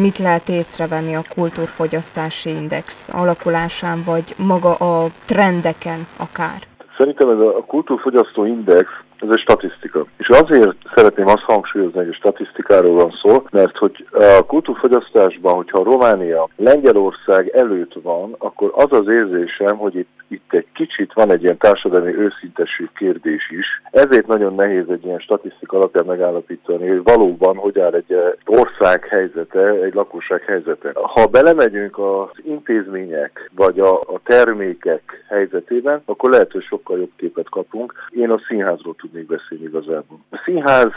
mit lehet észrevenni a kultúrfogyasztási index alakulásán, vagy maga a trendeken akár? Szerintem ez a kultúrfogyasztó index, ez egy statisztika. És azért szeretném azt hangsúlyozni, hogy a statisztikáról van szó, mert hogy a kultúrfogyasztásban, hogyha Románia Lengyelország előtt van, akkor az az érzésem, hogy itt egy kicsit van egy ilyen társadalmi őszintesség kérdés is. Ezért nagyon nehéz egy ilyen statisztika alapján megállapítani, hogy valóban hogy áll egy ország helyzete, egy lakosság helyzete. Ha belemegyünk az intézmények vagy a termékek helyzetében, akkor lehet, hogy sokkal jobb képet kapunk. Én a színházról tudnék beszélni igazából. A színház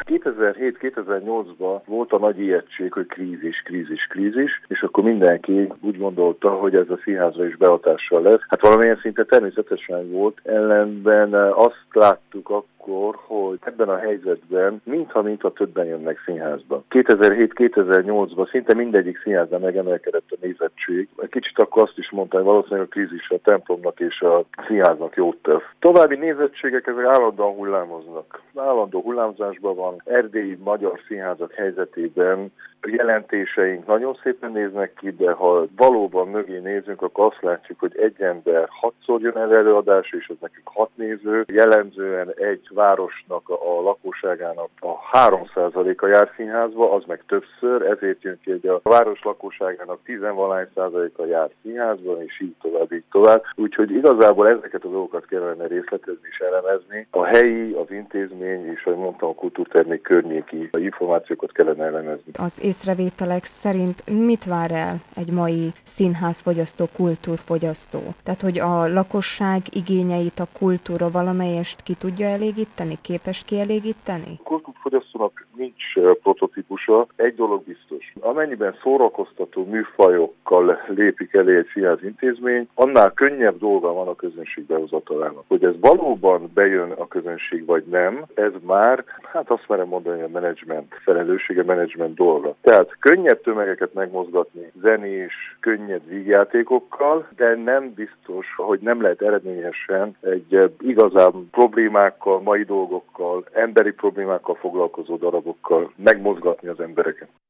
2007-2008-ban volt a nagy ijegység, hogy krízis, és akkor mindenki úgy gondolta, hogy ez a színházra is behatással lesz. Hát valamilyen szinte természetesen volt, ellenben azt láttuk akkor, hogy ebben a helyzetben mintha többen jönnek színházba. 2007-2008-ban szinte mindegyik színházban megemelkedett a nézettség. Egy kicsit akkor azt is mondta, hogy valószínűleg a krízis a templomnak és a színháznak jót tesz. További nézettségek ezek állandóan hullámoznak. Állandó hullámzásban van. Erdélyi magyar színházak helyzetében jelentéseink nagyon szépen néznek ki, de ha valóban mögé nézünk, akkor azt látjuk, hogy egy ember 6-szor jön el előadás, és az nekünk 6 néző. Jellemzően egy városnak a lakosságának a 3%-a jár színházba, az meg többször, ezért jön ki, hogy a város lakosságának 10-valahány% jár színházban, és így tovább. Úgyhogy igazából ezeket a dolgokat kellene részletezni és elemezni. A helyi, az intézmény és, ahogy mondtam, a kultúrtermék környéki információkat kellene elemezni. Az észrevételek szerint mit vár el egy mai színházfogyasztó, kultúrfogyasztó? Tehát, hogy a lakosság igényeit a kultúra valamelyest ki tudja elégíteni, képes kielégíteni? A kultúrfogyasztónak nincs prototípusa. Egy dolog biztos. Amennyiben szórakoztató műfajokkal lépik elé egy színház intézmény, annál könnyebb dolga van a közönség behozatalának. Hogy ez valóban bejön a közönség vagy nem, ez már, azt merem mondani, a menedzsment felelőssége, menedzsment dolga. Tehát könnyebb tömegeket megmozgatni zenés, könnyed vígjátékokkal, de nem biztos, hogy nem lehet eredményesen egy igazán problémákkal, mai dolgokkal, emberi problémákkal foglalkozó darabokkal megmozgatni az embereket.